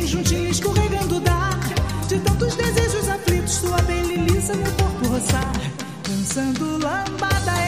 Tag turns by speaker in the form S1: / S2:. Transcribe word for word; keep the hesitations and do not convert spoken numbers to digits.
S1: bem juntinho, escorregando dar. De tantos desejos aflitos, sua pele lisa no corpo roçar. Dançando lambada